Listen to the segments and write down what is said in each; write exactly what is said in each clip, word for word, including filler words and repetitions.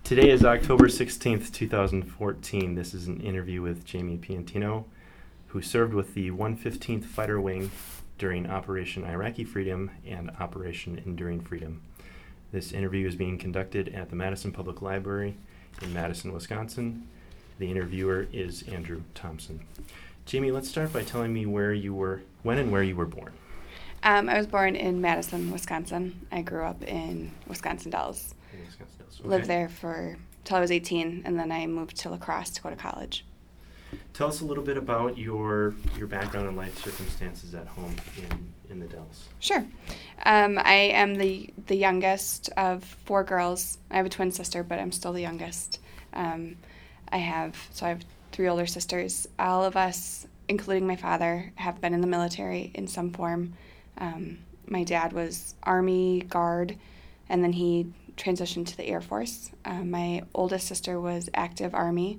Today is October sixteenth, two thousand fourteen. This is an interview with Jamie Piantino, who served with the one fifteenth Fighter Wing during Operation Iraqi Freedom and Operation Enduring Freedom. This interview is being conducted at the Madison Public Library in Madison, Wisconsin. The interviewer is Andrew Thompson. Jamie, let's start by telling me where you were, when and where you were born. Um, I was born in Madison, Wisconsin. I grew up in Wisconsin Dells. In Wisconsin Dells. Okay. Lived there for till I was eighteen, and then I moved to La Crosse to go to college. Tell us a little bit about your your background and life circumstances at home in, in the Dells. Sure. Um, I am the the youngest of four girls. I have a twin sister, but I'm still the youngest. Um, I have so I have three older sisters. All of us, including my father, have been in the military in some form. Um, my dad was Army Guard, and then he transitioned to the Air Force. Um, my oldest sister was active Army,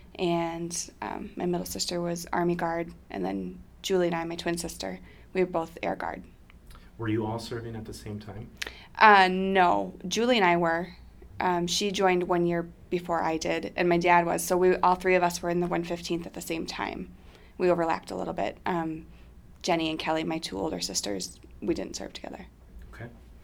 and um, my middle sister was Army Guard, and then Julie and I, my twin sister, we were both Air Guard. Were you all serving at the same time? Uh, no, Julie and I were. Um, she joined one year before I did, and my dad was. So we all three of us were in the one fifteenth at the same time. We overlapped a little bit. Um, Jenny and Kelly, my two older sisters, we didn't serve together. Okay.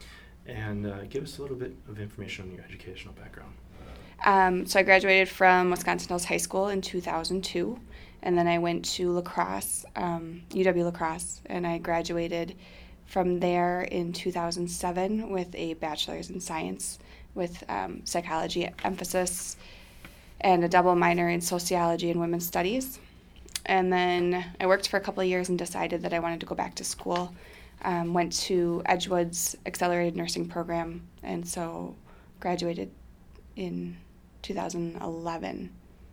And uh, give us a little bit of information on your educational background. Um, so I graduated from Wisconsin Dells High School in two thousand two, and then I went to La Crosse, um, U W La Crosse, and I graduated from there in two thousand seven with a bachelor's in science with um, psychology emphasis and a double minor in sociology and women's studies. And then I worked for a couple of years and decided that I wanted to go back to school. Um, went to Edgewood's accelerated nursing program, and so graduated in two thousand eleven.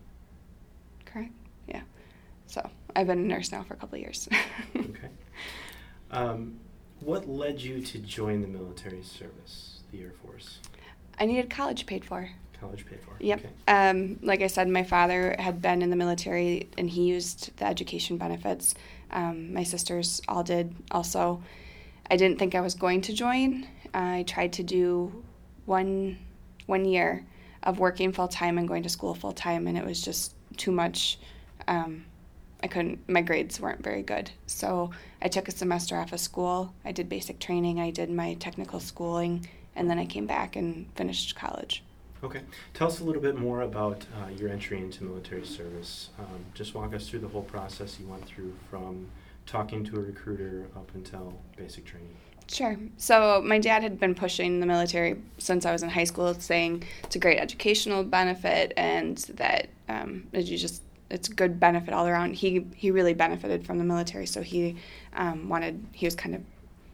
Correct? Yeah. So I've been a nurse now for a couple of years. Okay. Um, what led you to join the military service, the Air Force? I needed college paid for. College paid for. Yep. Okay. Um, like I said, my father had been in the military, and he used the education benefits. Um, my sisters all did also. I didn't think I was going to join. I tried to do one one year of working full-time and going to school full-time, and it was just too much. Um, I couldn't, my grades weren't very good. So I took a semester off of school. I did basic training. I did my technical schooling, and then I came back and finished college. Okay. Tell us a little bit more about uh, your entry into military service. Um, just walk us through the whole process you went through from talking to a recruiter up until basic training. Sure. So my dad had been pushing the military since I was in high school, saying it's a great educational benefit and that um, it you just it's a good benefit all around. He he really benefited from the military, so he um, wanted he was kind of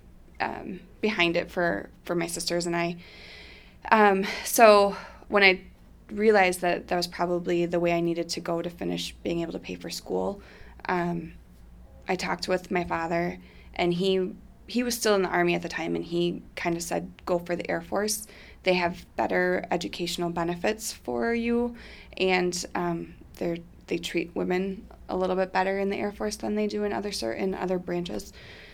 um, behind it for, for my sisters and I. Um, so when I realized that that was probably the way I needed to go to finish being able to pay for school, um, I talked with my father, and he he was still in the Army at the time, and he kind of said, go for the Air Force. They have better educational benefits for you, and um, they they treat women a little bit better in the Air Force than they do in other certain other branches.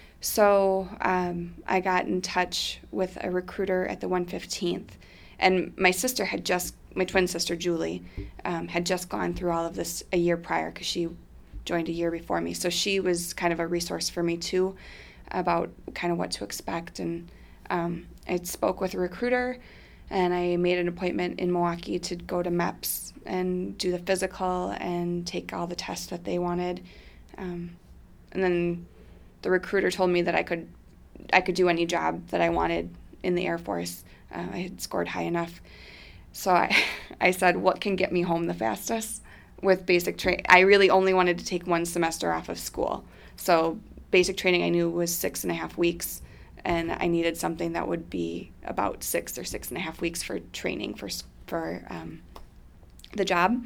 So um, I got in touch with a recruiter at the one fifteenth, and my sister had just, my twin sister Julie, um, had just gone through all of this a year prior because she joined a year before me. So she was kind of a resource for me too about kind of what to expect. And um, I spoke with a recruiter, and I made an appointment in Milwaukee to go to MEPS and do the physical and take all the tests that they wanted. Um, and then the recruiter told me that I could I could do any job that I wanted in the Air Force. Uh, I had scored high enough. So I, I said, what can get me home the fastest? With basic training, I really only wanted to take one semester off of school. So basic training I knew was six and a half weeks, and I needed something that would be about six or six and a half weeks for training for for um, the job.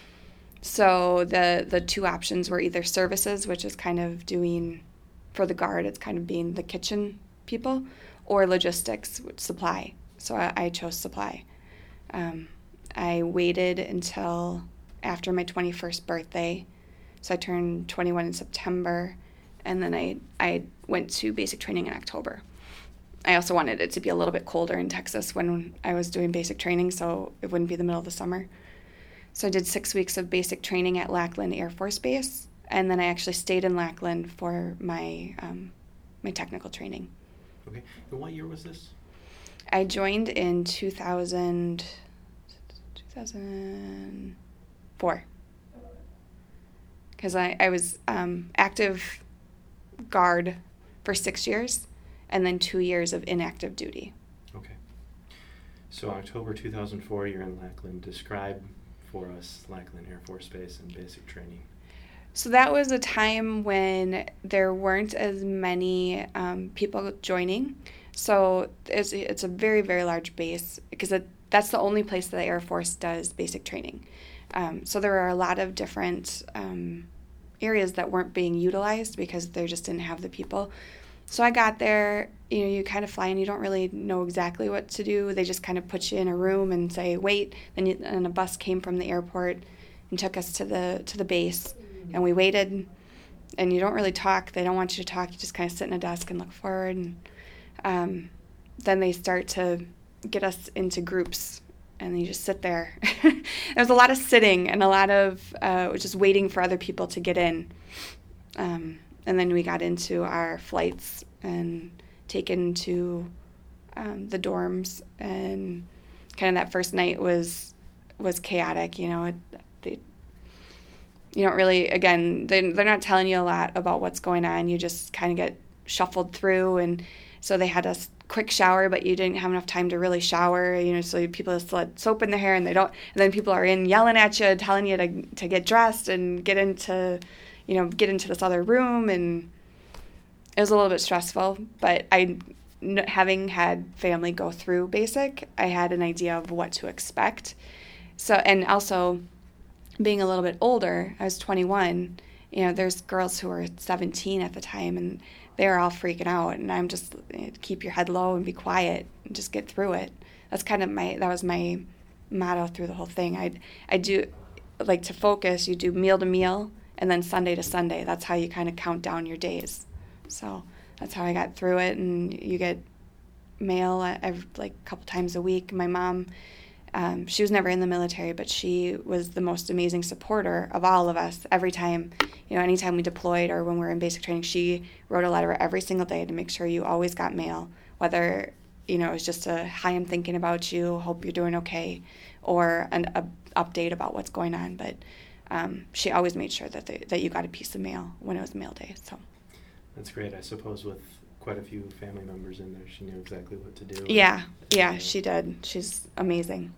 So the the two options were either services, which is kind of doing, for the Guard, it's kind of being the kitchen people, or logistics, which supply. So I, I chose supply. Um, I waited until after my twenty-first birthday. So I turned twenty-one in September, and then I I went to basic training in October. I also wanted it to be a little bit colder in Texas when I was doing basic training, so it wouldn't be the middle of the summer. So I did six weeks of basic training at Lackland Air Force Base, and then I actually stayed in Lackland for my um, my technical training. Okay. And what year was this? I joined in two thousand, two thousand four. Because I, I was um, active guard for six years and then two years of inactive duty. Okay. So October two thousand four, you're in Lackland. Describe for us Lackland Air Force Base and basic training. So that was a time when there weren't as many um, people joining. So it's, it's a very, very large base because it, that's the only place that the Air Force does basic training. Um, so there are a lot of different um, areas that weren't being utilized because they just didn't have the people. So I got there, you know, you kind of fly and you don't really know exactly what to do. They just kind of put you in a room and say, wait. Then you, and a bus came from the airport and took us to the to the base. And we waited, and you don't really talk. They don't want you to talk. You just kind of sit in a desk and look forward. And um, then they start to get us into groups, and you just sit there. There was a lot of sitting and a lot of uh, just waiting for other people to get in. Um, and then we got into our flights and taken to um, the dorms. And kind of that first night was was chaotic. You know, it, they. You don't really, again, they, they're not telling you a lot about what's going on. You just kind of get shuffled through. And so they had a quick shower, but you didn't have enough time to really shower. You know, so people just let soap in their hair and they don't. And then people are in yelling at you, telling you to to get dressed and get into, you know, get into this other room. And it was a little bit stressful. But I, having had family go through basic, I had an idea of what to expect. So, and also, being a little bit older, I was twenty-one, you know, there's girls who were seventeen at the time, and they were all freaking out, and I'm just, you know, keep your head low and be quiet and just get through it. That's kind of my, that was my motto through the whole thing. I I do, like, to focus, you do meal to meal, and then Sunday to Sunday. That's how you kind of count down your days. So that's how I got through it, and you get mail every, like, a couple times a week. My mom, Um, she was never in the military, but she was the most amazing supporter of all of us every time. You know, anytime we deployed or when we were in basic training, she wrote a letter every single day to make sure you always got mail, whether, you know, it was just a, hi, I'm thinking about you, hope you're doing okay, or an a, update about what's going on. But um, she always made sure that they, that you got a piece of mail when it was mail day. So that's great. I suppose with quite a few family members in there, she knew exactly what to do. Yeah, and, yeah, and, she did. She's amazing.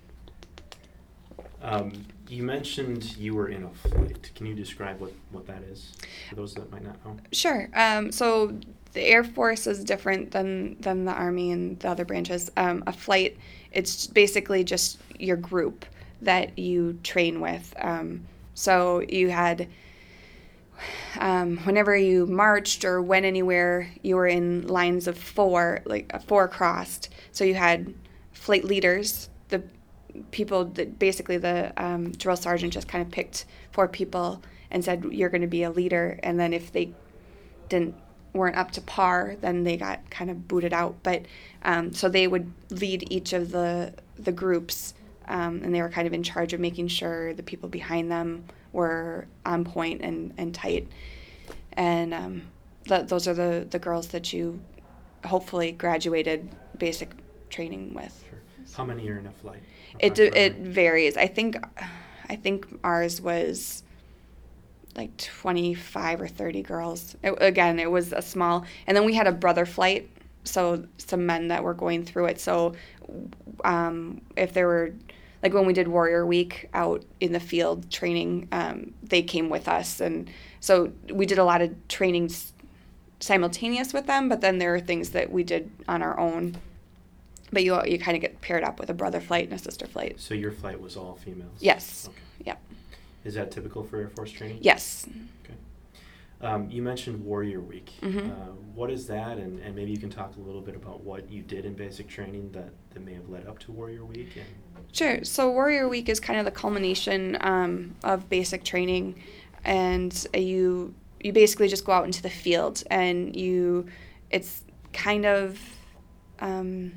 Um, you mentioned you were in a flight. Can you describe what, what that is for those that might not know? Sure. Um, so the Air Force is different than, than the Army and the other branches. Um, a flight, it's basically just your group that you train with. Um, so you had, um, whenever you marched or went anywhere, you were in lines of four, like a four crossed. So you had flight leaders, the people that basically the um, drill sergeant just kind of picked four people and said, you're going to be a leader. And then if they didn't weren't up to par, then they got kind of booted out. But um, so they would lead each of the the groups, um, and they were kind of in charge of making sure the people behind them were on point and, and tight. And um, th- those are the, the girls that you hopefully graduated basic training with. Sure. How many are in a flight? It it varies. I think I think ours was like twenty-five or thirty girls. It, again, it was a small, and then we had a brother flight, so some men that were going through it. So um, if there were, like when we did Warrior Week out in the field training, um, they came with us, and so we did a lot of trainings simultaneous with them. But then there are things that we did on our own. But you you kind of get paired up with a brother flight and a sister flight. So your flight was all females? Yes. Okay. Yep. Is that typical for Air Force training? Yes. Okay. Um, you mentioned Warrior Week. Mm-hmm. Uh, what is that? And, and maybe you can talk a little bit about what you did in basic training that, that may have led up to Warrior Week. And Sure. So Warrior Week is kind of the culmination um, of basic training. And you you basically just go out into the field and you, it's kind of um,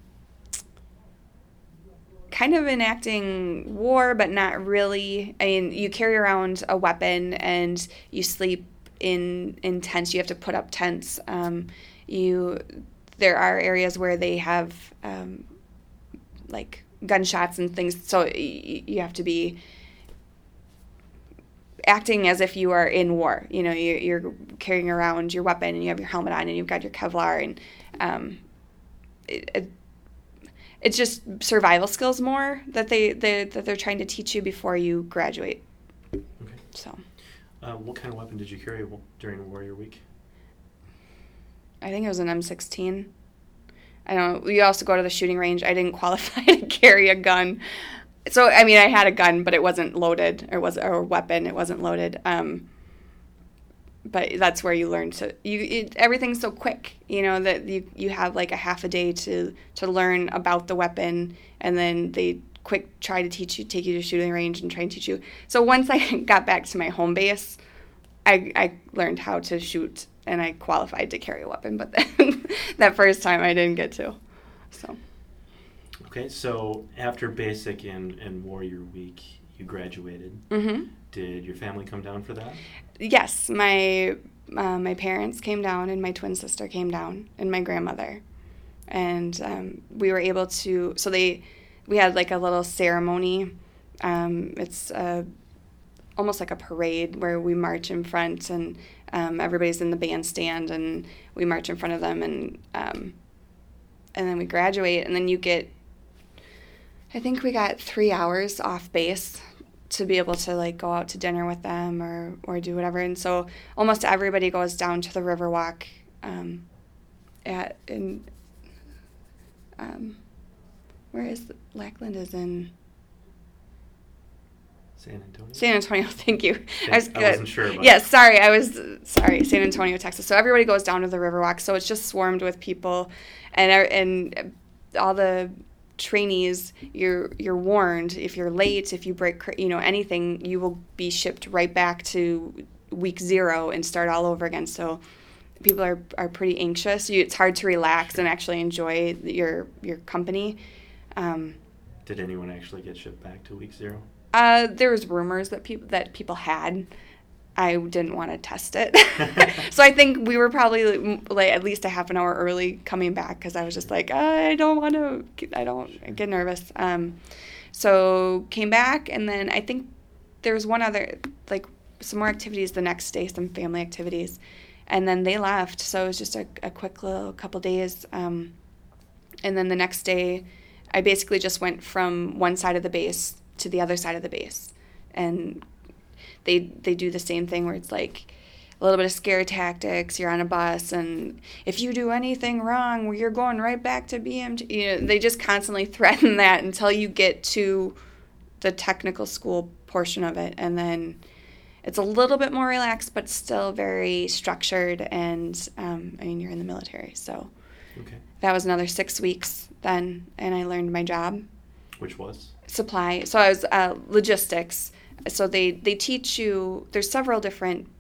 kind of enacting war, but not really. I mean, you carry around a weapon and you sleep in in tents. You have to put up tents. Um, you there are areas where they have um, like gunshots and things, so y- you have to be acting as if you are in war. You know, you're, you're carrying around your weapon and you have your helmet on and you've got your Kevlar, and um, it, it, it's just survival skills more that they, they that they're trying to teach you before you graduate. Okay. So, uh, what kind of weapon did you carry during Warrior Week? I think it was an M sixteen. I don't. We also go to the shooting range. I didn't qualify to carry a gun. So, I mean, I had a gun, but it wasn't loaded, or was or a weapon. It wasn't loaded. Um, but that's where you learn to you. It, everything's so quick, you know, that you you have like a half a day to to learn about the weapon, and then they quick try to teach you, take you to shooting range, and try and teach you. So once I got back to my home base, I I learned how to shoot, and I qualified to carry a weapon. But then that first time, I didn't get to. So. Okay, so after basic and, and Warrior Week, you graduated. Mm-hmm. Did your family come down for that? Yes, my uh, my parents came down, and my twin sister came down, and my grandmother, and um, we were able to. So they, we had like a little ceremony. Um, it's uh, almost like a parade where we march in front, and um, everybody's in the bandstand, and we march in front of them, and um, and then we graduate, and then you get. I think we got three hours off base to be able to like go out to dinner with them or, or do whatever. And so almost everybody goes down to the Riverwalk um, at in um, where is Lackland is in San Antonio. San Antonio, thank you. Okay. I, was, I wasn't sure about Yes, sorry, I was sorry. San Antonio, Texas. So everybody goes down to the Riverwalk. So it's just swarmed with people, and and all the trainees, you're you're warned if you're late, if you break, you know, anything, you will be shipped right back to week zero and start all over again. So people are, are pretty anxious. You, it's hard to relax and actually enjoy your your company. Um, Did anyone actually get shipped back to week zero? Uh, there was rumors that people that people had. I didn't want to test it. So I think we were probably like at least a half an hour early coming back because I was just like, I don't want to, I don't get nervous. Um, so came back, and then I think there was one other, like some more activities the next day, some family activities, and then they left. So it was just a, a quick little couple days. Um, and then the next day, I basically just went from one side of the base to the other side of the base, and They they do the same thing where it's like a little bit of scare tactics. You're on a bus, and if you do anything wrong, well, you're going right back to B M T. You know, they just constantly threaten that until you get to the technical school portion of it, and then it's a little bit more relaxed, but still very structured. And um, I mean, you're in the military, so okay. That was another six weeks then, and I learned my job. Which was? Supply. So I was uh, logistics. So they, they teach you, there's several different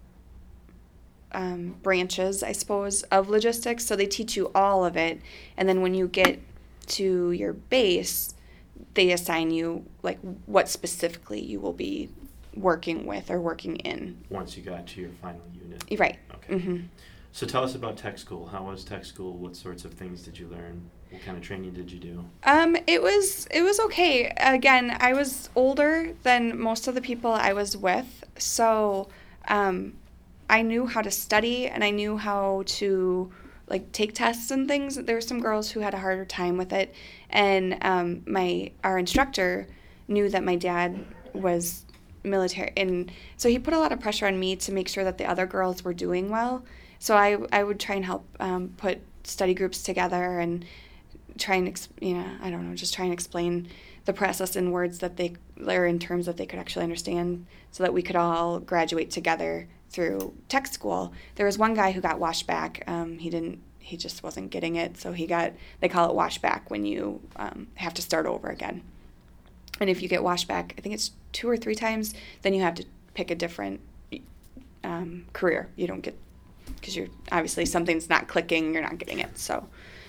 um, branches, I suppose, of logistics. So they teach you all of it. And then when you get to your base, they assign you, like, what specifically you will be working with or working in. Once you got to your final unit. Right. Okay. Mm-hmm. So tell us about tech school. How was tech school? What sorts of things did you learn? What kind of training did you do? Um, it was it was okay. Again, I was older than most of the people I was with, so um, I knew how to study, and I knew how to like take tests and things. There were some girls who had a harder time with it, and um, my our instructor knew that my dad was military, and so he put a lot of pressure on me to make sure that the other girls were doing well. So I I would try and help um, put study groups together and try and, ex- you know, I don't know, just try and explain the process in words that they, or in terms that they could actually understand, so that we could all graduate together through tech school. There was one guy who got washed back. Um, he didn't, he just wasn't getting it, so he got, they call it wash back when you um, have to start over again. And if you get washed back, I think it's two or three times, then you have to pick a different um, career. You don't get, because you're, obviously something's not clicking, you're not getting it, so...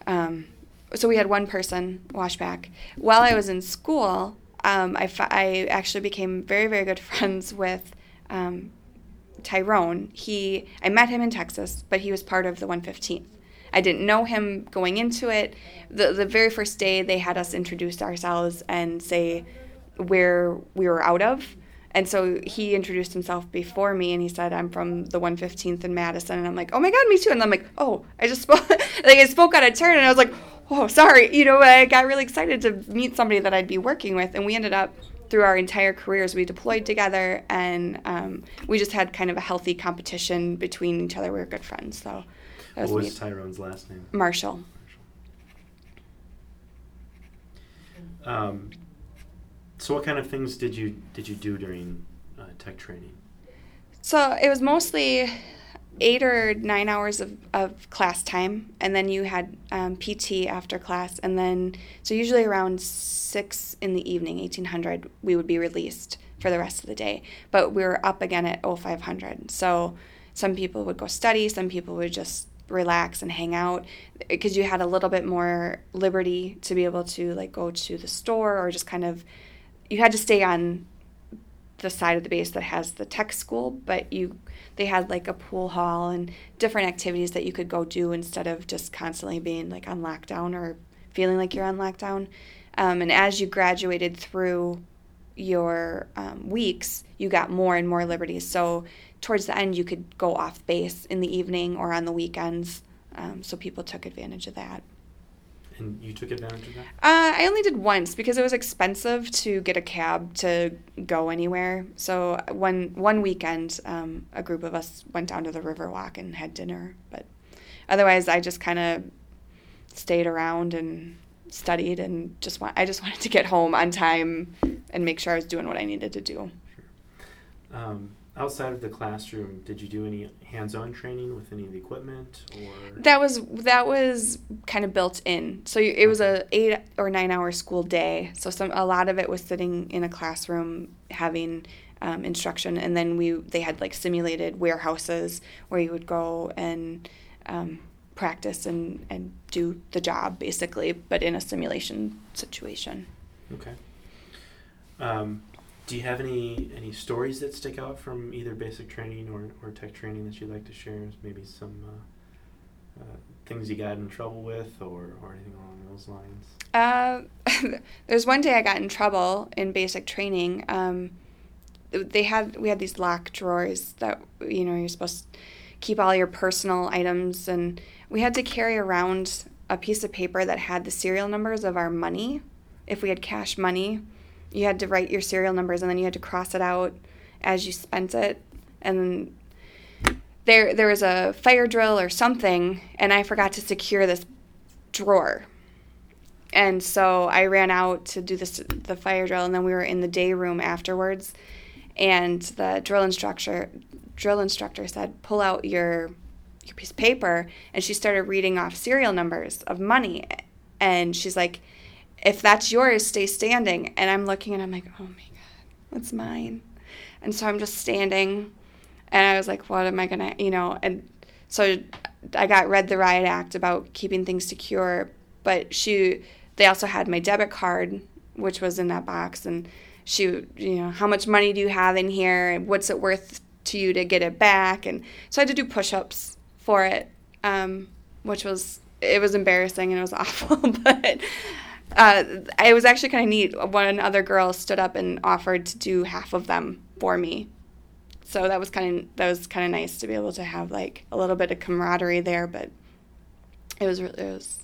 Um, so we had one person wash back. While I was in school, um, I, fa- I actually became very, very good friends with um, Tyrone. He I met him in Texas, but he was part of the one fifteenth. I didn't know him going into it. The the very first day, they had us introduce ourselves and say where we were out of. And so he introduced himself before me, and he said, I'm from the one fifteenth in Madison. And I'm like, oh my God, me too. And I'm like, oh, I just spoke, like I spoke out of turn, and I was like, oh, sorry. You know, I got really excited to meet somebody that I'd be working with. And we ended up, through our entire careers, we deployed together, and um, we just had kind of a healthy competition between each other. We were good friends. So that was What was neat. Tyrone's last name? Marshall. Um, so what kind of things did you did you do during uh, tech training? So it was mostly eight or nine hours of, of class time, and then you had um, P T after class, and then so usually around six in the evening, eighteen hundred, we would be released for the rest of the day. But we were up again at oh five hundred. So some people would go study, some people would just relax and hang out, because you had a little bit more liberty to be able to like go to the store, or just kind of, you had to stay on the side of the base that has the tech school, but you they had like a pool hall and different activities that you could go do instead of just constantly being like on lockdown or feeling like you're on lockdown. Um, and as you graduated through your um, weeks, you got more and more liberties. So towards the end, you could go off base in the evening or on the weekends. Um, so people took advantage of that. And you took advantage of that? Uh, I only did once because it was expensive to get a cab to go anywhere. So one one weekend, um, a group of us went down to the Riverwalk and had dinner. But otherwise, I just kind of stayed around and studied, and just want I just wanted to get home on time and make sure I was doing what I needed to do. Sure. Um, outside of the classroom, did you do any hands-on training with any of the equipment, or? That was that was kind of built in. So it was a eight or nine hour school day. So some a lot of it was sitting in a classroom having um, instruction, and then we they had like simulated warehouses where you would go and um, practice and, and do the job basically, but in a simulation situation. Okay. Um, Do you have any, any stories that stick out from either basic training or, or tech training that you'd like to share? Maybe some uh, uh, things you got in trouble with, or, or anything along those lines? Uh, there's one day I got in trouble in basic training. Um, they had we had these lock drawers that, you know, you're supposed to keep all your personal items, and we had to carry around a piece of paper that had the serial numbers of our money. If we had cash money, you had to write your serial numbers, and then you had to cross it out as you spent it. And there there was a fire drill or something, and I forgot to secure this drawer. And so I ran out to do this the fire drill, and then we were in the day room afterwards, and the drill instructor drill instructor said, pull out your your piece of paper, and she started reading off serial numbers of money, and she's like, if that's yours, stay standing. And I'm looking, and I'm like, oh my God, that's mine. And so I'm just standing, and I was like, what am I going to, you know, and so I got read the riot act about keeping things secure, but she, they also had my debit card, which was in that box, and she, you know, how much money do you have in here, and what's it worth to you to get it back? And so I had to do push-ups for it, um, which was, it was embarrassing, and it was awful, but uh, it was actually kind of neat. One other girl stood up and offered to do half of them for me. So that was kind of that was kind of nice to be able to have like a little bit of camaraderie there, but it was it was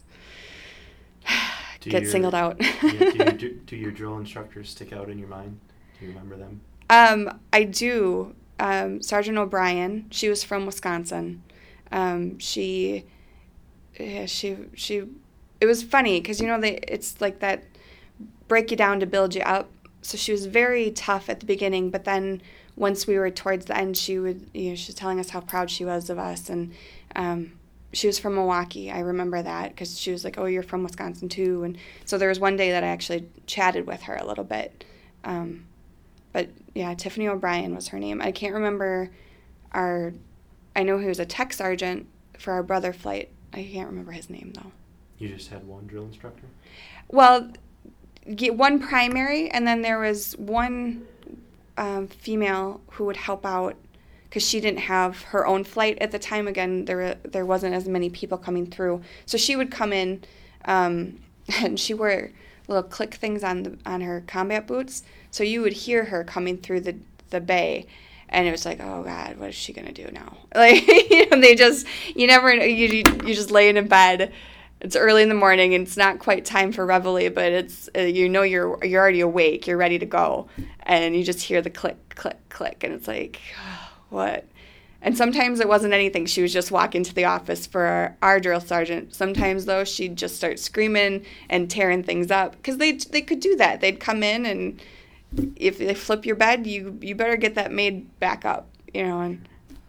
do get your, singled out. yeah, do, your, do, do your drill instructors stick out in your mind? Do you remember them? Um, I do. Um, Sergeant O'Brien. She was from Wisconsin. Um, she, yeah, she she. It was funny because you know they it's like that break you down to build you up. So she was very tough at the beginning, but then once we were towards the end, she would, you know, she was telling us how proud she was of us. And um, she was from Milwaukee. I remember that because she was like, oh, you're from Wisconsin too. And so there was one day that I actually chatted with her a little bit. Um, but yeah, Tiffany O'Brien was her name. I can't remember our, I know he was a tech sergeant for our brother flight. I can't remember his name though. You just had one drill instructor? Well, get one primary, and then there was one um, female who would help out because she didn't have her own flight at the time. Again, there were, there wasn't as many people coming through, so she would come in, um, and she wore little click things on the, on her combat boots, so you would hear her coming through the the bay, and it was like, oh God, what is she gonna do now? Like, you know, they just, you never, you you just laying in bed. It's early in the morning, and it's not quite time for reveille, but it's, uh, you know, you're you're already awake, you're ready to go, and you just hear the click, click, click, and it's like, oh, what? And sometimes it wasn't anything. She was just walking to the office for our, our drill sergeant. Sometimes, though, she'd just start screaming and tearing things up, because they they could do that. They'd come in, and if they flip your bed, you you better get that made back up, you know, and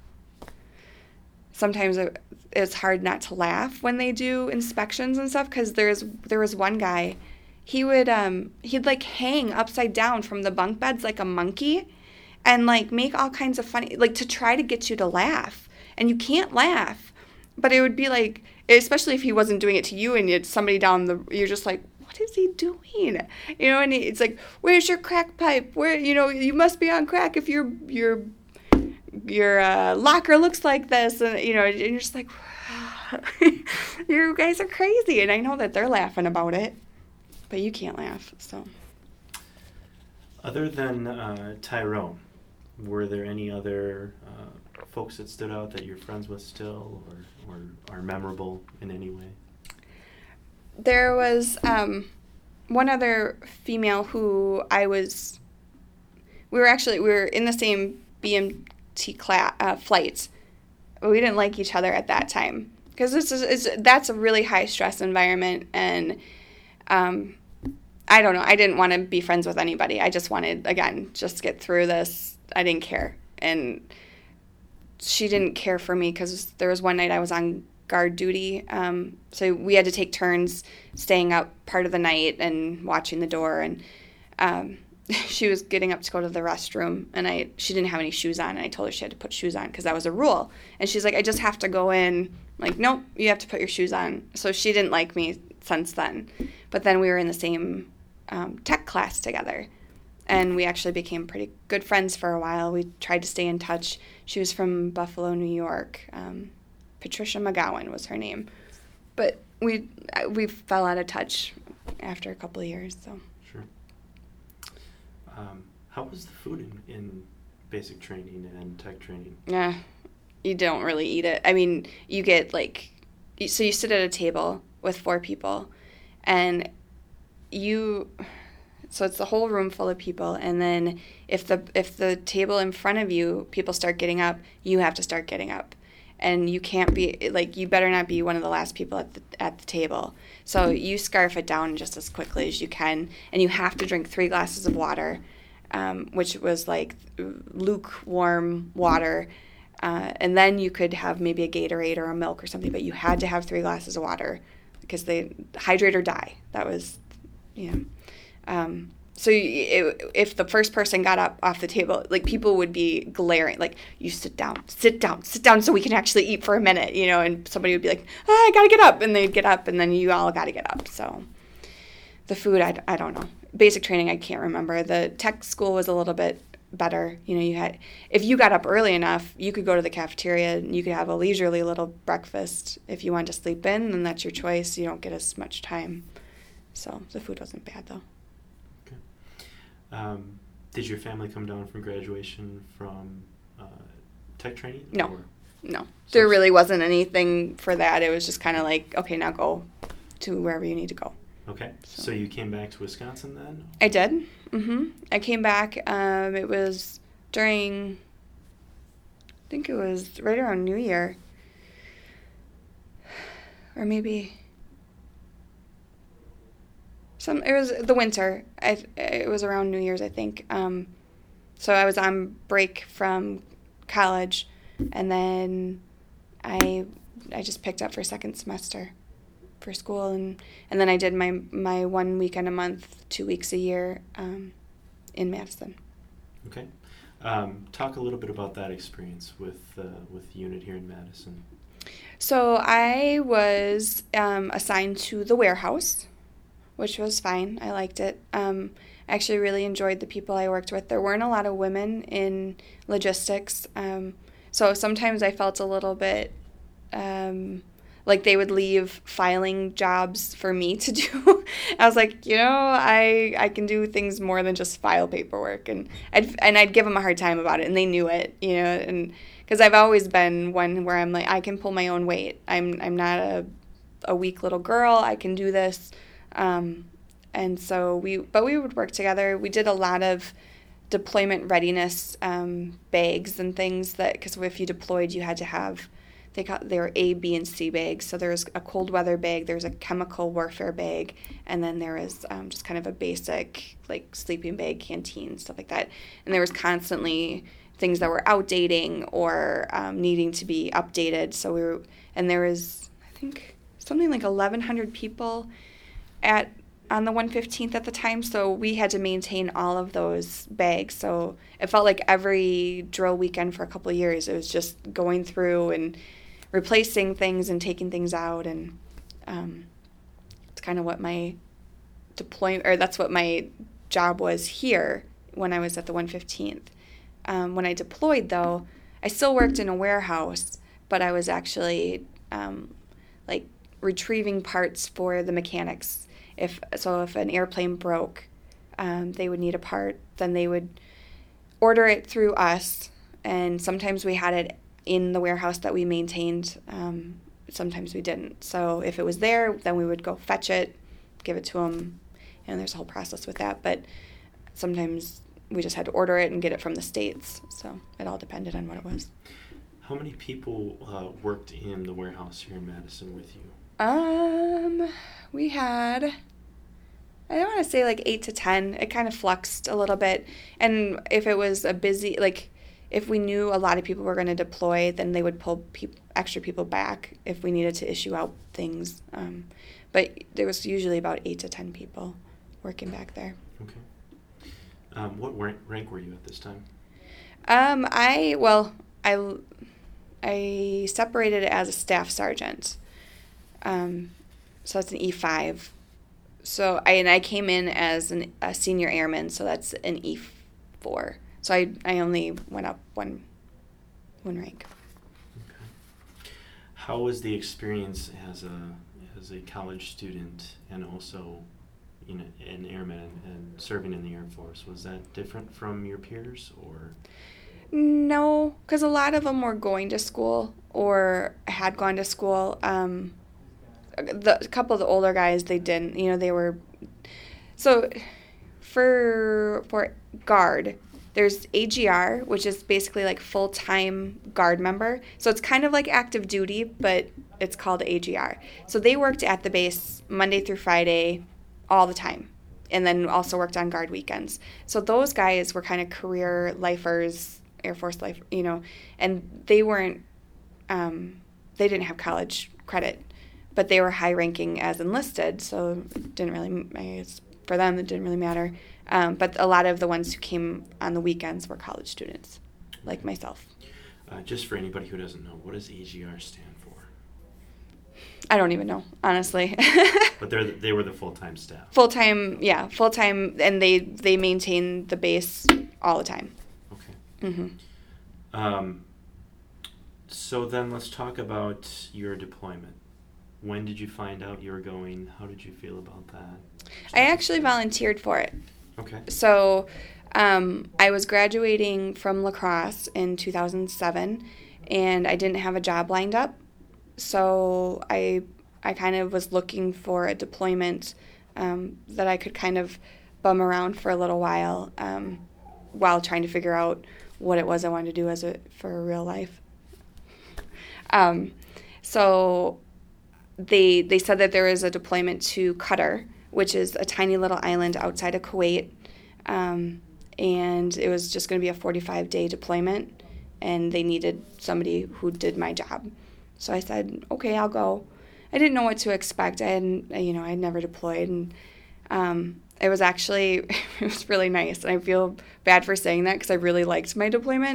sometimes it, it's hard not to laugh when they do inspections and stuff, because there's there was one guy, he would um he'd like hang upside down from the bunk beds like a monkey, and like make all kinds of funny, like to try to get you to laugh, and you can't laugh, but it would be like, especially if he wasn't doing it to you and it's somebody down the, you're just like, what is he doing? You know, and it's like, where's your crack pipe? Where, you know, you must be on crack if your your your uh, locker looks like this, and you know, and you're just like, you guys are crazy, and I know that they're laughing about it, but you can't laugh. So, other than uh, Tyrone, were there any other uh, folks that stood out that you're friends with still, or or are memorable in any way? There was um, one other female who I was, we were actually, we were in the same B M T class, uh, flights, but we didn't like each other at that time, because this is, is that's a really high stress environment, and um, I don't know, I didn't want to be friends with anybody. I just wanted, again, just get through this. I didn't care, and she didn't care for me, because there was one night I was on guard duty, um, so we had to take turns staying up part of the night and watching the door, and um, she was getting up to go to the restroom, and I she didn't have any shoes on, and I told her she had to put shoes on because that was a rule, and she's like, I just have to go in. I'm like, nope, you have to put your shoes on. So she didn't like me since then, but then we were in the same um, tech class together, and we actually became pretty good friends for a while. We tried to stay in touch. She was from Buffalo, New York. um, Patricia McGowan was her name, but we we fell out of touch after a couple of years. So sure. Um, how was the food in, in basic training and tech training? Yeah, you don't really eat it. I mean, you get like, so you sit at a table with four people, and you, so it's the whole room full of people, and then if the if the table in front of you, people start getting up, you have to start getting up. And you can't be, like, you better not be one of the last people at the at the table. So you scarf it down just as quickly as you can, and you have to drink three glasses of water, um, which was like lukewarm water, uh, and then you could have maybe a Gatorade or a milk or something, but you had to have three glasses of water, because they hydrate or die. That was, you know. Um, So you, it, if the first person got up off the table, like, people would be glaring, like, you sit down, sit down, sit down so we can actually eat for a minute, you know, and somebody would be like, oh, I got to get up, and they'd get up, and then you all got to get up. So the food, I, I don't know. Basic training, I can't remember. The tech school was a little bit better. You know, you had, if you got up early enough, you could go to the cafeteria, and you could have a leisurely little breakfast. If you wanted to sleep in, then that's your choice. You don't get as much time. So the food wasn't bad, though. Um, did your family come down from graduation from uh, tech training? No, or? no. So there really wasn't anything for that. It was just kind of like, okay, now go to wherever you need to go. Okay. So, So, you came back to Wisconsin then? I did. Mm-hmm. I came back. Um, it was during, I think it was right around New Year. Or maybe... Some, it was the winter. I, it was around New Year's, I think. Um, so I was on break from college, and then I I just picked up for second semester for school, and, and then I did my, my one weekend a month, two weeks a year um, in Madison. Okay. Um, talk a little bit about that experience with uh, with Unit here in Madison. So I was um, assigned to the warehouse, which was fine. I liked it. Um, I actually really enjoyed the people I worked with. There weren't a lot of women in logistics, um, so sometimes I felt a little bit um, like they would leave filing jobs for me to do. I was like, you know, I I can do things more than just file paperwork, and I'd and I'd give them a hard time about it, and they knew it, you know, and because I've always been one where I'm like, I can pull my own weight. I'm I'm not a a weak little girl. I can do this. Um, and so we, but we would work together. We did a lot of deployment readiness um, bags and things that, because if you deployed, you had to have, they call, they were A, B, and C bags. So there's a cold weather bag, there's a chemical warfare bag, and then there is um, just kind of a basic like sleeping bag, canteen, stuff like that. And there was constantly things that were outdating or um, needing to be updated. So we were, and there was, I think, something like eleven hundred people at on the one fifteenth at the time, so we had to maintain all of those bags. So it felt like every drill weekend for a couple of years, it was just going through and replacing things and taking things out, and um, it's kind of what my deployment, or that's what my job was here when I was at the one fifteenth. Um, when I deployed, though, I still worked in a warehouse, but I was actually um, like retrieving parts for the mechanics. If so, if an airplane broke, um, they would need a part, then they would order it through us, and sometimes we had it in the warehouse that we maintained. Um, sometimes we didn't. So if it was there, then we would go fetch it, give it to them, and there's a whole process with that. But sometimes we just had to order it and get it from the States. So it all depended on what it was. How many people uh, worked in the warehouse here in Madison with you? Um, we had, I don't want to say like eight to ten. It kind of fluxed a little bit. And if it was a busy, like if we knew a lot of people were going to deploy, then they would pull pe- extra people back if we needed to issue out things. Um, but there was usually about eight to ten people working back there. Okay. Um, what rank, rank were you at this time? Um, I, well, I, I separated as a staff sergeant. Um, so that's an E five. So I and I came in as an, a senior airman, so that's an E four. So I I only went up one one rank. Okay. How was the experience as a as a college student and also, you know, an airman and serving in the Air Force? Was that different from your peers, or? No, because a lot of them were going to school or had gone to school. Um, The a couple of the older guys, they didn't. You know, they were. So, for for guard, there's A G R, which is basically like full time guard member. So it's kind of like active duty, but it's called A G R. So they worked at the base Monday through Friday, all the time, and then also worked on guard weekends. So those guys were kind of career lifers, Air Force life, you know, and they weren't. Um, they didn't have college credit. But they were high ranking as enlisted, so it didn't really, I guess for them, it didn't really matter. Um, but a lot of the ones who came on the weekends were college students, like myself. Uh, just for anybody who doesn't know, what does A G R stand for? I don't even know, honestly. But they they were the full-time staff. Full-time, yeah, full-time, and they, they maintain the base all the time. Okay. Mm-hmm. Um, so then let's talk about your deployment. When did you find out you were going? How did you feel about that? I actually volunteered for it. Okay. So um, I was graduating from La Crosse in two thousand seven, and I didn't have a job lined up. So I I kind of was looking for a deployment um, that I could kind of bum around for a little while um, while trying to figure out what it was I wanted to do as a for real life. Um, so they they said that there is a deployment to Qatar, which is a tiny little island outside of Kuwait, um, and it was just going to be a forty-five day deployment, and they needed somebody who did my job. So I said, okay, I'll go. I didn't know what to expect. I hadn't, you know, I had never deployed, and um, it was actually, it was really nice. And I feel bad for saying that because I really liked my deployment.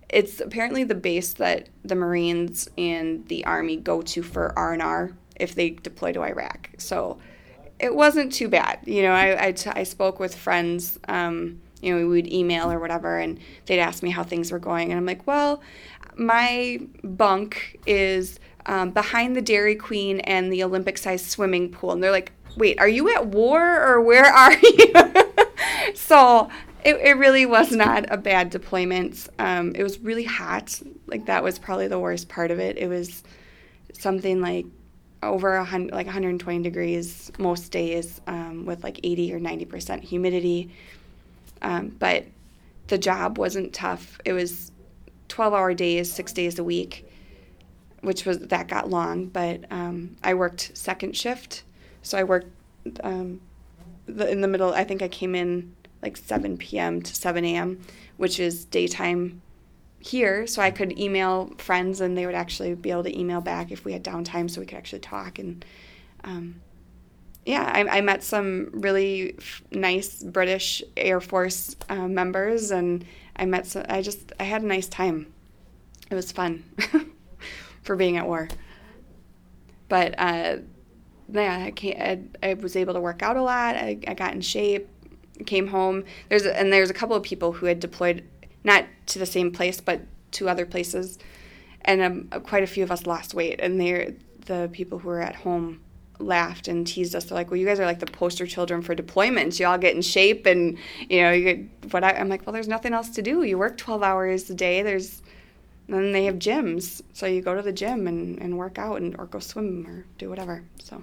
it's apparently the base that the Marines and the Army go to for R and R if they deploy to Iraq. So it wasn't too bad. You know, I, I, t- I spoke with friends, um, you know, we would email or whatever, and they'd ask me how things were going. And I'm like, well, my bunk is um, behind the Dairy Queen and the Olympic-sized swimming pool. And they're like, wait, are you at war or where are you? So it, it really was not a bad deployment. Um, it was really hot. Like, that was probably the worst part of it. It was something like over a hundred, like one hundred twenty degrees most days, um, with like eighty or ninety percent humidity. Um, but the job wasn't tough. It was twelve-hour days, six days a week, which was that got long. But um, I worked second shift, so I worked um, the, in the middle. I think I came in like seven p.m. to seven a.m., which is daytime here, so I could email friends, and they would actually be able to email back if we had downtime, so we could actually talk. And um, yeah, I, I met some really f- nice British Air Force uh, members, and I met some, I just I had a nice time. It was fun for being at war. But uh, yeah, I, can't, I, I was able to work out a lot. I, I got in shape, came home. There's a, and there's a couple of people who had deployed, not to the same place, but to other places. And um, quite a few of us lost weight. And they're, the people who were at home laughed and teased us. They're like, well, you guys are like the poster children for deployments. You all get in shape and, you know, you get, what I, I'm like, well, there's nothing else to do. You work twelve hours a day. There's, and then they have gyms. So you go to the gym and, and work out and or go swim or do whatever. So.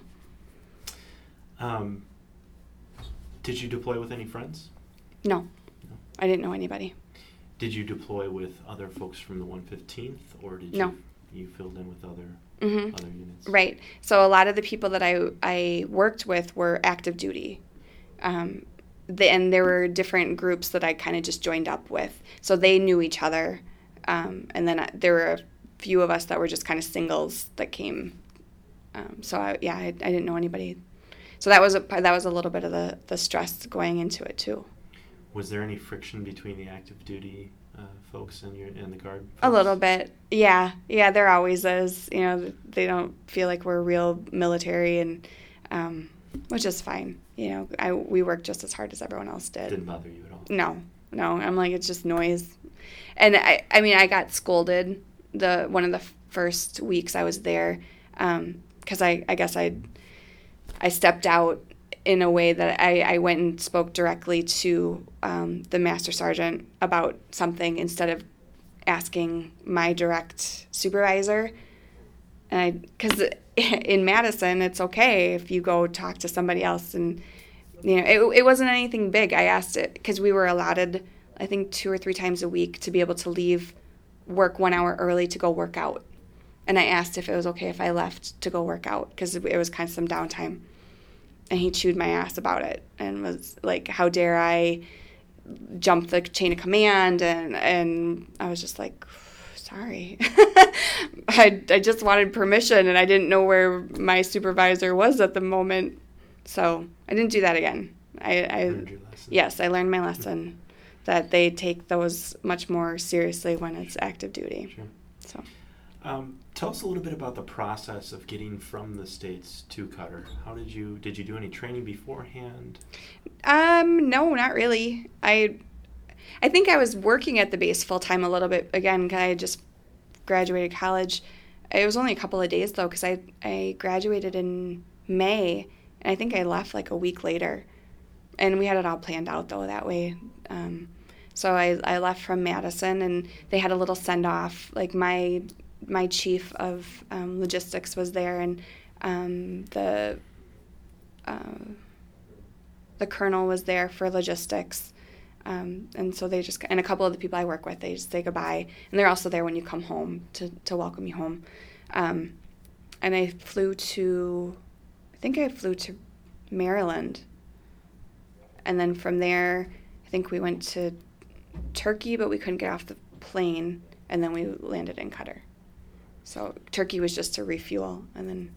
Um, did you deploy with any friends? No. No. I didn't know anybody. Did you deploy with other folks from the one fifteenth, or did no. you you filled in with other mm-hmm. other units? Right. So a lot of the people that I I worked with were active duty, um, the, and there were different groups that I kind of just joined up with, so they knew each other, um, and then I, there were a few of us that were just kind of singles that came. Um, so I, yeah, I, I didn't know anybody. So that was a that was a little bit of the, the stress going into it too. Was there any friction between the active duty uh, folks and your and the guard folks? A little bit, yeah, yeah. There always is. You know, they don't feel like we're real military, and um, which is fine. You know, I we work just as hard as everyone else did. Didn't bother you at all? No, no. I'm like, it's just noise, and I I mean I got scolded the one of the first weeks I was there, because um, I I guess I I stepped out in a way that I, I went and spoke directly to um, the master sergeant about something instead of asking my direct supervisor. And I, because in Madison, it's okay if you go talk to somebody else. And, you know, it, it wasn't anything big. I asked it because we were allotted, I think, two or three times a week to be able to leave work one hour early to go work out. And I asked if it was okay if I left to go work out because it was kind of some downtime. And he chewed my ass about it and was like, how dare I jump the chain of command? And, and I was just like, sorry. I, I just wanted permission, and I didn't know where my supervisor was at the moment. So I didn't do that again. I, I learned your lesson. Yes, I learned my lesson, that they take those much more seriously when it's active duty. Sure. So. Um, tell us a little bit about the process of getting from the States to Qatar. How did you, did you do any training beforehand? Um, no, not really. I, I think I was working at the base full time a little bit again, because I had just graduated college. It was only a couple of days though, because I, I graduated in May, and I think I left like a week later. And we had it all planned out though that way. Um, so I, I left from Madison, and they had a little send off. Like my my chief of um, logistics was there, and um, the uh, the colonel was there for logistics, um, and so they just, and a couple of the people I work with, they just say goodbye, and they're also there when you come home to, to welcome you home. Um, and I flew to, I think I flew to Maryland, and then from there, I think we went to Turkey, but we couldn't get off the plane, and then we landed in Qatar. So Turkey was just to refuel, and then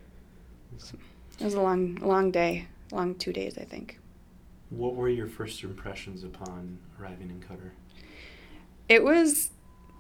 so it was a long, long day, long two days, I think. What were your first impressions upon arriving in Qatar? It was,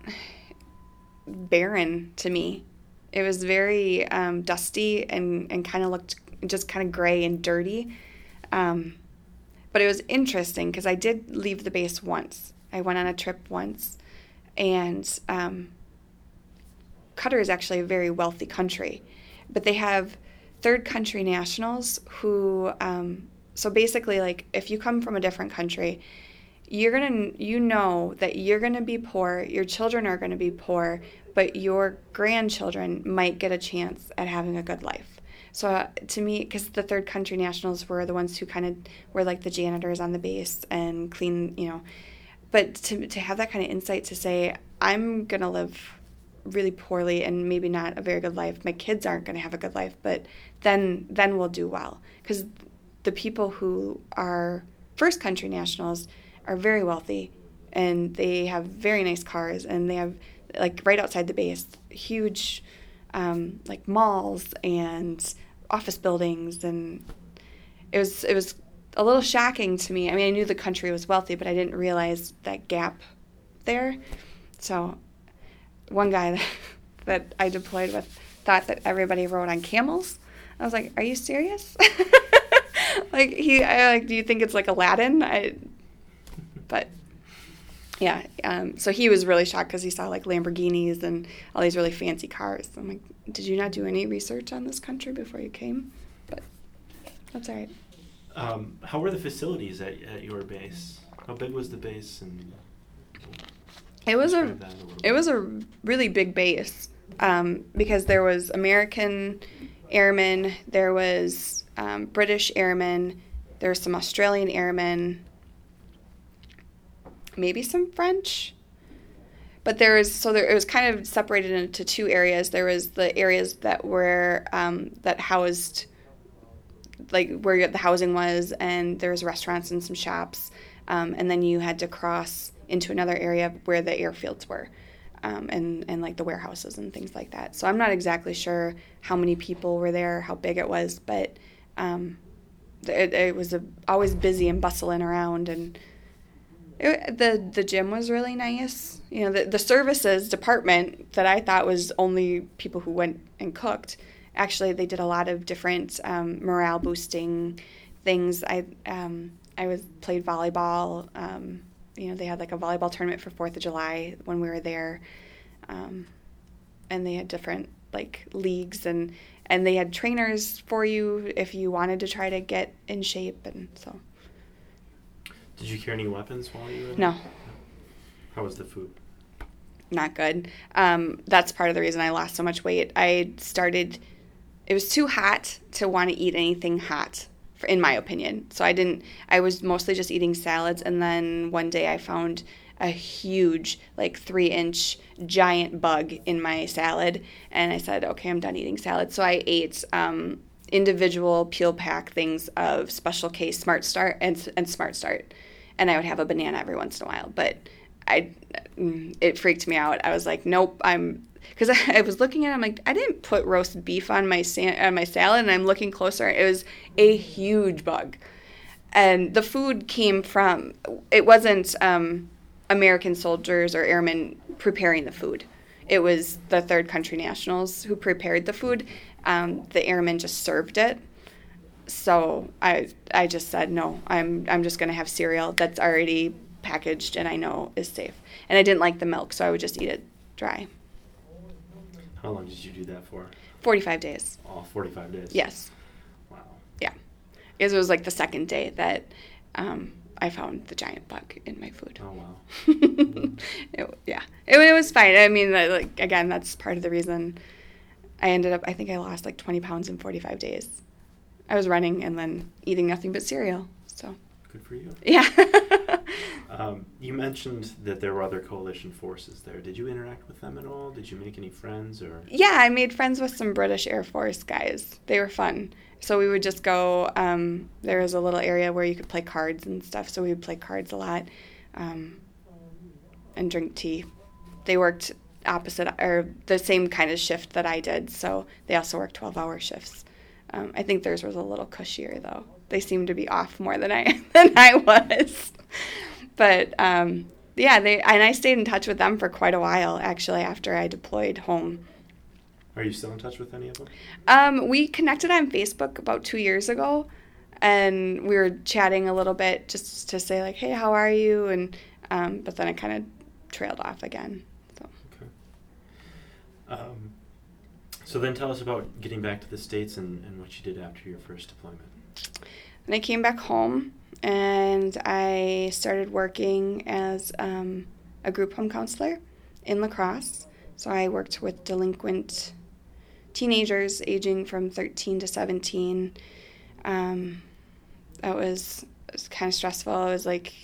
barren to me. It was very um, dusty and, and kind of looked just kind of gray and dirty. Um, but it was interesting because I did leave the base once. I went on a trip once, and um, Qatar is actually a very wealthy country, but they have third country nationals who, um, so basically, like, if you come from a different country, you're gonna, you know that you're gonna be poor, your children are gonna be poor, but your grandchildren might get a chance at having a good life. So uh, to me, because the third country nationals were the ones who kind of were like the janitors on the base and clean, you know, but to to have that kind of insight to say, I'm gonna live really poorly and maybe not a very good life. My kids aren't gonna have a good life, but then then we'll do well. Because the people who are first country nationals are very wealthy, and they have very nice cars, and they have, like, right outside the base, huge um, like malls and office buildings, and it was it was a little shocking to me. I mean, I knew the country was wealthy, but I didn't realize that gap there. So one guy that, that I deployed with thought that everybody rode on camels. I was like, "Are you serious?" Like he, I, like, do you think it's like Aladdin? I, but yeah, um, so he was really shocked because he saw like Lamborghinis and all these really fancy cars. I'm like, did you not do any research on this country before you came? But that's all right. Um, how were the facilities at, at your base? How big was the base? And it was a, a it was a really big base um, because there was American airmen, there was um, British airmen, there were some Australian airmen, maybe some French. But there was, so there, it was kind of separated into two areas. There was the areas that were, um, that housed, like where the housing was, and there was restaurants and some shops. Um, and then you had to cross into another area where the airfields were, um, and, and like the warehouses and things like that. So I'm not exactly sure how many people were there, how big it was, but um, it, it was a, always busy and bustling around, and It, the the gym was really nice. You know, the the services department that I thought was only people who went and cooked. Actually, they did a lot of different um, morale boosting things. I um, I was played volleyball. Um, you know, they had like a volleyball tournament for Fourth of July when we were there, um, and they had different like leagues, and and they had trainers for you if you wanted to try to get in shape, and so. Did you carry any weapons while you were there? No. How was the food? Not good. Um, that's part of the reason I lost so much weight. I started, it was too hot to want to eat anything hot, for, in my opinion. So I didn't, I was mostly just eating salads. And then one day I found a huge, like three inch giant bug in my salad. And I said, okay, I'm done eating salad. So I ate um, individual peel pack things of Special K Smart Start and, and Smart Start. And I would have a banana every once in a while, but I, it freaked me out. I was like, nope, I'm, because I, I was looking at it, I'm like, I didn't put roast beef on my sa- on my salad, and I'm looking closer. It was a huge bug. And the food came from, it wasn't um, American soldiers or airmen preparing the food. It was the third country nationals who prepared the food. Um, the airmen just served it. So I I just said, no, I'm I'm just going to have cereal that's already packaged and I know is safe. And I didn't like the milk, so I would just eat it dry. How long did you do that for? forty-five days. Oh, forty-five days? Yes. Wow. Yeah. Because it was like the second day that um, I found the giant bug in my food. Oh, wow. it, yeah. It, it was fine. I mean, like again, that's part of the reason I ended up, I think I lost like twenty pounds in forty-five days. I was running and then eating nothing but cereal. So good for you. Yeah. um, you mentioned that there were other coalition forces there. Did you interact with them at all? Did you make any friends or? Yeah, I made friends with some British Air Force guys. They were fun. So we would just go. Um, there was a little area where you could play cards and stuff. So we would play cards a lot, um, and drink tea. They worked opposite or the same kind of shift that I did. So they also worked twelve-hour shifts. Um, I think theirs was a little cushier, though. They seemed to be off more than I than I was. But um, yeah, they and I stayed in touch with them for quite a while, actually, after I deployed home. Are you still in touch with any of them? Um, we connected on Facebook about two years ago, and we were chatting a little bit just to say, like, hey, how are you? And um, but then it kind of trailed off again. So. Okay. Um, so then tell us about getting back to the States and, and what you did after your first deployment. And I came back home, and I started working as um, a group home counselor in La Crosse. So I worked with delinquent teenagers aging from thirteen to seventeen. Um, that was, it was kind of stressful. It was like,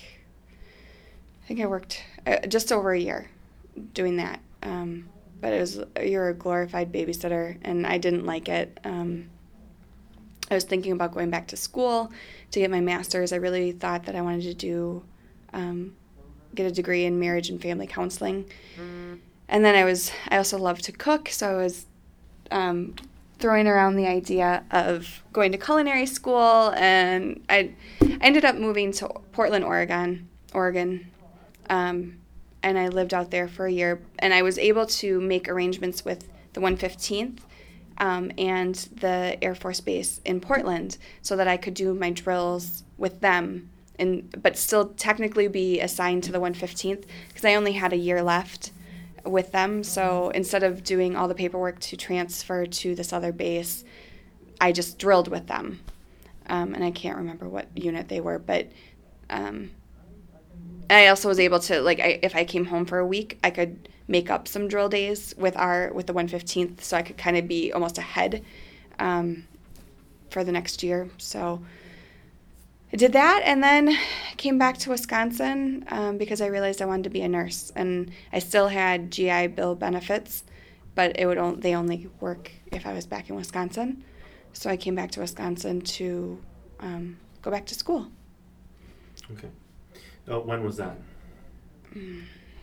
I think I worked uh, just over a year doing that. Um, but it was, you're a glorified babysitter, and I didn't like it. Um, I was thinking about going back to school to get my master's. I really thought that I wanted to do, um, get a degree in marriage and family counseling. Mm. And then I was, I also love to cook, so I was um, throwing around the idea of going to culinary school, and I, I ended up moving to Portland, Oregon, Oregon, um, and I lived out there for a year, and I was able to make arrangements with the one fifteenth um, and the Air Force Base in Portland so that I could do my drills with them, and but still technically be assigned to the one fifteenth because I only had a year left with them. So instead of doing all the paperwork to transfer to this other base, I just drilled with them. Um, and I can't remember what unit they were, but um, I also was able to, like, I, if I came home for a week, I could make up some drill days with our with the one fifteenth, so I could kind of be almost ahead um, for the next year. So I did that, and then came back to Wisconsin um, because I realized I wanted to be a nurse, and I still had G I Bill benefits, but it would on, they only work if I was back in Wisconsin. So I came back to Wisconsin to um, go back to school. Okay. Oh, when was that? Mm.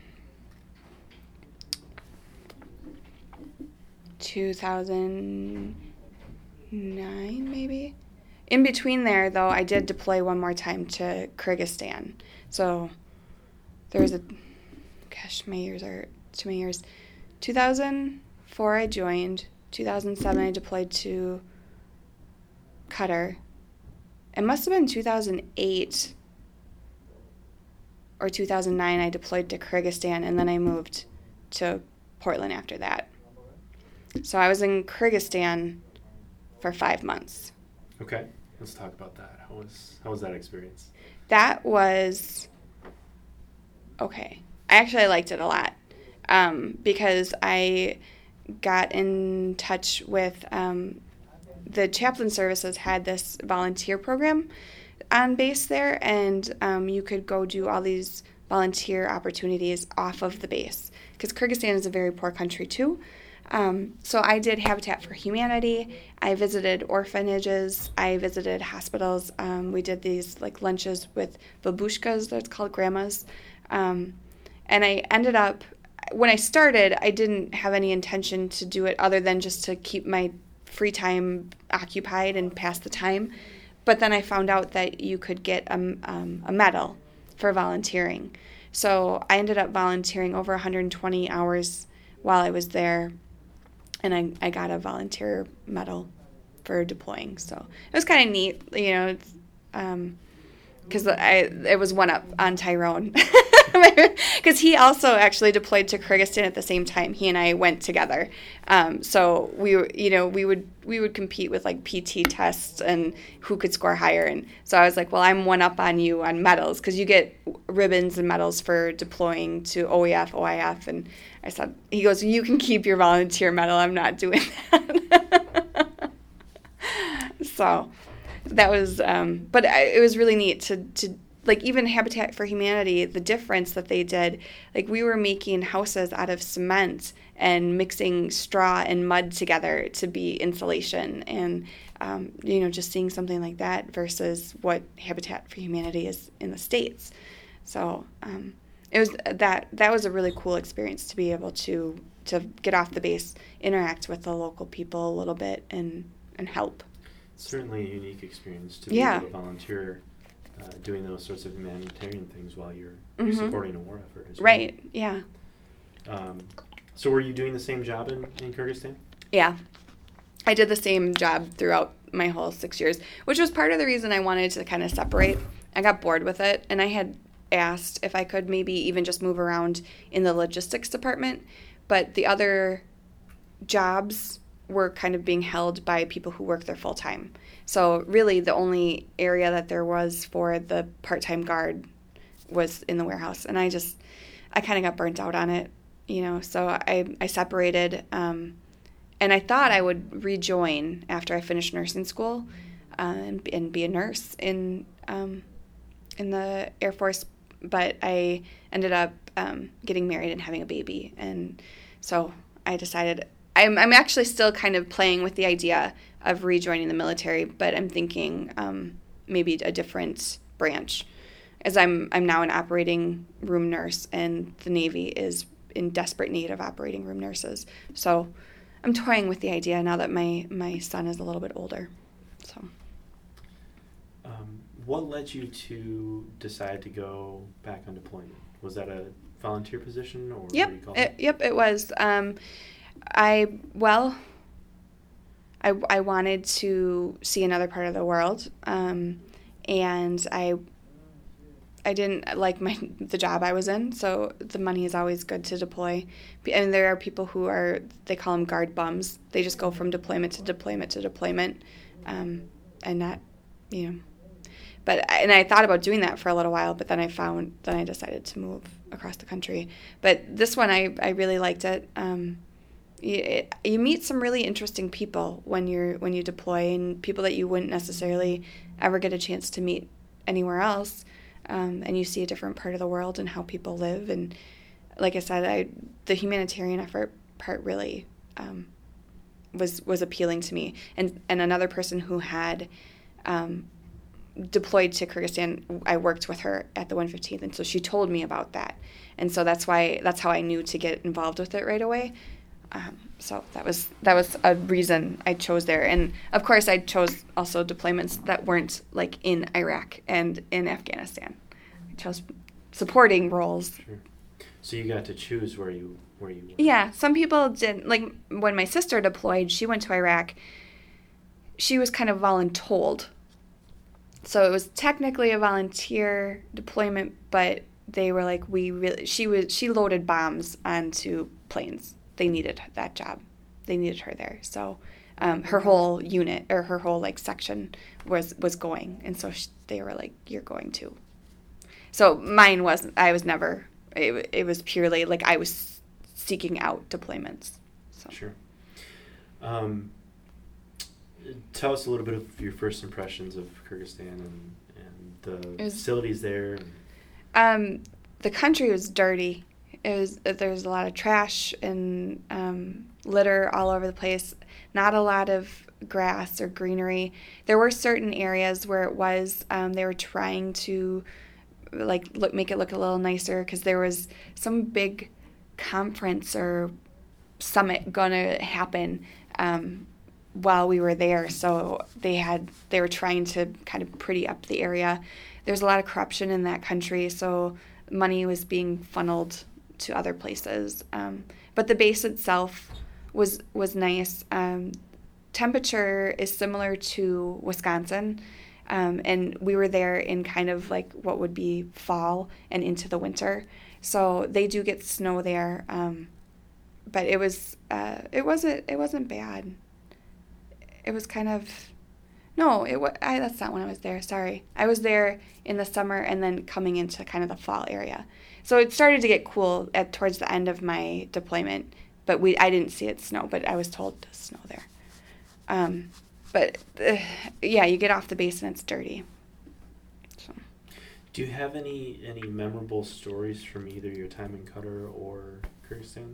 two thousand nine, maybe. In between there, though, I did deploy one more time to Kyrgyzstan. So there was a, gosh, my years are too many years. two thousand four I joined. two thousand seven I deployed to Qatar. It must have been two thousand eight or two thousand nine I deployed to Kyrgyzstan, and then I moved to Portland after that. So I was in Kyrgyzstan for five months. Okay, let's talk about that. How was how was that experience? That was okay. I actually liked it a lot um, because I got in touch with um, the chaplain services had this volunteer program on base there, and um, you could go do all these volunteer opportunities off of the base because Kyrgyzstan is a very poor country too. Um, so I did Habitat for Humanity. I visited orphanages. I visited hospitals. Um, we did these like lunches with babushkas, that's called grandmas. Um, and I ended up, when I started, I didn't have any intention to do it other than just to keep my free time occupied and pass the time. But then I found out that you could get a, um, a medal for volunteering. So I ended up volunteering over one hundred twenty hours while I was there. And I, I got a volunteer medal for deploying. So it was kind of neat, you know, because um, I it was one up on Tyrone. Because he also actually deployed to Kyrgyzstan at the same time. He and I went together. Um, so we were, you know, we would we would compete with like P T tests and who could score higher. And so I was like, well, I'm one up on you on medals because you get ribbons and medals for deploying to O E F, O I F, and I said, he goes, you can keep your volunteer medal. I'm not doing that. So that was, um, but I, it was really neat to, to, like, even Habitat for Humanity, the difference that they did, like, we were making houses out of cement and mixing straw and mud together to be insulation. And, um, you know, just seeing something like that versus what Habitat for Humanity is in the States. So, um, It was that that was a really cool experience to be able to to get off the base, interact with the local people a little bit, and, and help. Certainly a unique experience to be yeah. able to volunteer uh, doing those sorts of humanitarian things while you're Mm-hmm. supporting a war effort as well. Right, yeah. Um, so were you doing the same job in, in Kyrgyzstan? Yeah. I did the same job throughout my whole six years, which was part of the reason I wanted to kind of separate. I got bored with it, and I had asked if I could maybe even just move around in the logistics department, but the other jobs were kind of being held by people who work there full time. So really the only area that there was for the part-time guard was in the warehouse, and I just I kind of got burnt out on it, you know. So I I separated, um, and I thought I would rejoin after I finished nursing school, uh, and, and be a nurse in um, in the Air Force, but I ended up um, getting married and having a baby, and so I decided I'm I'm actually still kind of playing with the idea of rejoining the military, but I'm thinking um, maybe a different branch, as I'm I'm now an operating room nurse, and the Navy is in desperate need of operating room nurses. So I'm toying with the idea now that my, my son is a little bit older. So. Um, what led you to decide to go back on deployment? Was that a volunteer position, or Yep, what do you call it, it? Yep, it was. Um, I well, I I wanted to see another part of the world, um, and I. I didn't like my the job I was in, so the money is always good to deploy. And there are people who are, they call them guard bums. They just go from deployment to deployment to deployment, um, and not, you know. But and I thought about doing that for a little while, but then I found then I decided to move across the country. But this one I, I really liked it. Um, you, it. You meet some really interesting people when you're when you deploy, and people that you wouldn't necessarily ever get a chance to meet anywhere else. Um, and you see a different part of the world and how people live. And like I said, I the humanitarian effort part really um, was was appealing to me. And and another person who had um, deployed to Kyrgyzstan, I worked with her at the one fifteenth, and so she told me about that. And so that's why that's how I knew to get involved with it right away. Um, so that was that was a reason I chose there. And of course I chose also deployments that weren't like in Iraq and in Afghanistan. I chose supporting roles. Sure. So you got to choose where you where you were. Yeah, some people didn't. Like when my sister deployed, she went to Iraq. She was kind of voluntold. So it was technically a volunteer deployment, but they were like, we really she was she loaded bombs onto planes. They needed that job. They needed her there. So um, her whole unit or her whole like section was was going, and so she, they were like, "You're going too." So mine wasn't. I was never. It, it was purely like I was seeking out deployments. So. Sure. Um, tell us a little bit of your first impressions of Kyrgyzstan and, and the was, facilities there. Um, the country was dirty. It was there was a lot of trash and um, litter all over the place. Not a lot of grass or greenery. There were certain areas where it was. Um, they were trying to like look make it look a little nicer because there was some big conference or summit gonna happen um, while we were there. So they had they were trying to kind of pretty up the area. There's a lot of corruption in that country, so money was being funneled to other places, um, but the base itself was was nice. Um, temperature is similar to Wisconsin, um, and we were there in kind of like what would be fall and into the winter. So they do get snow there, um, but it was uh, it wasn't it wasn't bad. It was kind of no, it was I, that's not when I was there. Sorry, I was there in the summer and then coming into kind of the fall area. So it started to get cool at towards the end of my deployment, but we I didn't see it snow, but I was told to snow there. Um, but uh, yeah, you get off the base and it's dirty. So. Do you have any any memorable stories from either your time in Qatar or Kyrgyzstan?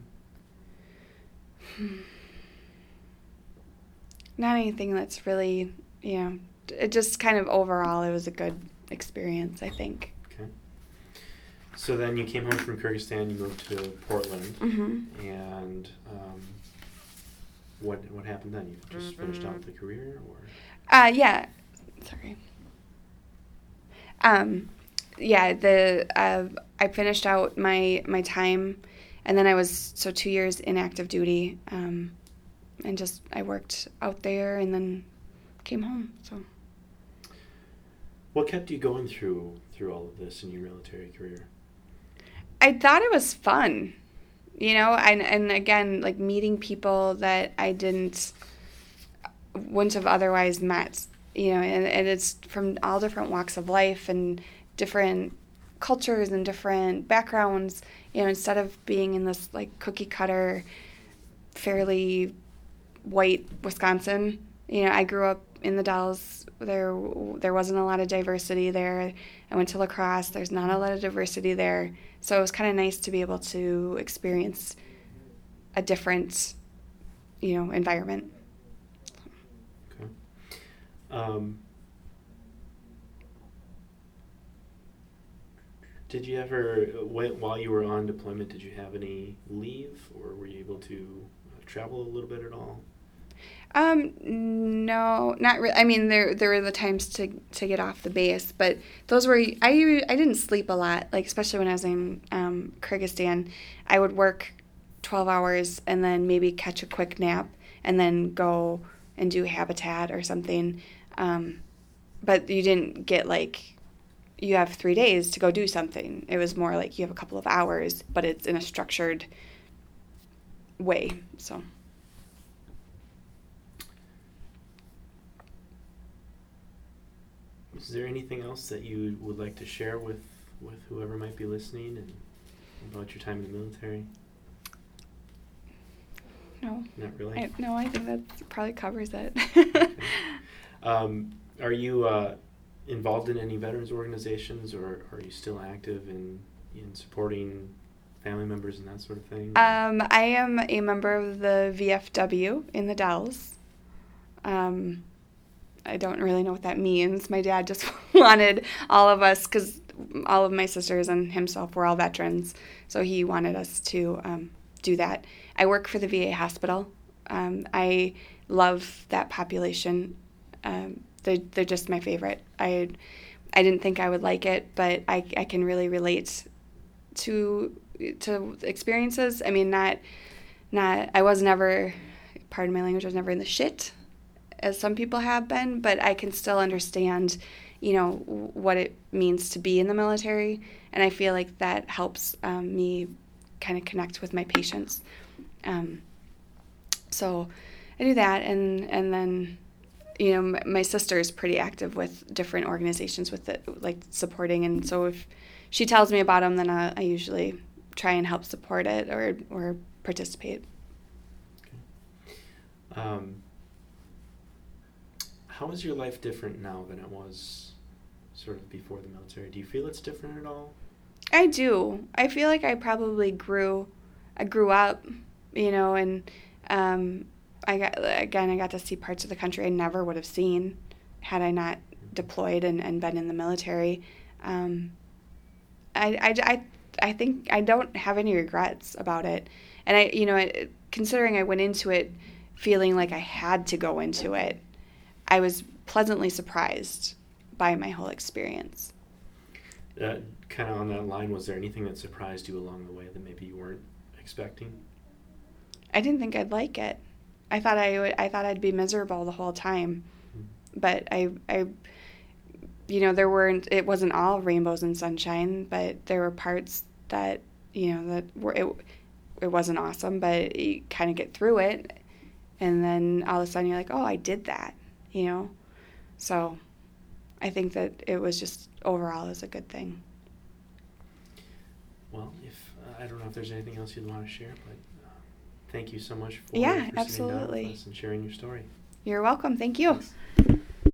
Not anything that's really, you know, it just kind of overall it was a good experience, I think. Okay. So then you came home from Kyrgyzstan, you moved to Portland, Mm-hmm. and um, what what happened then? You just finished out the career, or? Uh, yeah. Sorry. Um, yeah, the uh, I finished out my my time, and then I was so two years in active duty, um, and just I worked out there, and then came home. So. What kept you going through through all of this in your military career? I thought it was fun, you know, and and again, like meeting people that I didn't wouldn't have otherwise met, you know, and, and it's from all different walks of life and different cultures and different backgrounds, you know, instead of being in this like cookie cutter, fairly white Wisconsin, you know, I grew up in the Dells. There there wasn't a lot of diversity there. I went to La Crosse. There's not a lot of diversity there. So it was kind of nice to be able to experience a different, you know, environment. Okay. Um, did you ever, while you were on deployment, did you have any leave, or were you able to travel a little bit at all? Um, no, not really. I mean, there there were the times to to get off the base, but those were I I didn't sleep a lot. Like especially when I was in um, Kyrgyzstan, I would work twelve hours and then maybe catch a quick nap and then go and do habitat or something. Um, but you didn't get like you have three days to go do something. It was more like you have a couple of hours, but it's in a structured way. So. Is there anything else that you would like to share with, with whoever might be listening and about your time in the military? No. Not really? I, no, I think that probably covers it. Okay. Um, are you uh, involved in any veterans organizations, or are you still active in, in supporting family members and that sort of thing? Um, I am a member of the V F W in the Dells. Um, I don't really know what that means. My dad just wanted all of us, because all of my sisters and himself were all veterans, so he wanted us to um, do that. I work for the V A hospital. Um, I love that population. Um, they're, they're just my favorite. I I didn't think I would like it, but I, I can really relate to to experiences. I mean, not not I was never, pardon my language, I was never in the shit, as some people have been, but I can still understand, you know, what it means to be in the military, and I feel like that helps um, me kind of connect with my patients. Um, so I do that, and and then, you know, my, my sister is pretty active with different organizations with it, like supporting, and so if she tells me about them, then I, I usually try and help support it or or participate. Okay. Um, How is your life different now than it was sort of before the military? Do you feel it's different at all? I do. I feel like I probably grew, I grew up, you know, and um, I got, again, I got to see parts of the country I never would have seen had I not deployed and, and been in the military. Um, I, I, I, I think I don't have any regrets about it. And I, you know, I, considering I went into it feeling like I had to go into it, I was pleasantly surprised by my whole experience. Uh, kind of on that line, was there anything that surprised you along the way that maybe you weren't expecting? I didn't think I'd like it. I thought I would. I thought I'd be miserable the whole time. Mm-hmm. But I, I, you know, there weren't. It wasn't all rainbows and sunshine, but there were parts that, you know, that were. It, it wasn't awesome, but you kind of get through it, and then all of a sudden you're like, oh, I did that. You know, so I think that it was just overall is a good thing. Well, if uh, I don't know if there's anything else you'd want to share, but uh, thank you so much for, yeah, for absolutely. sitting down with us and sharing your story. You're welcome. Thank you. Thanks.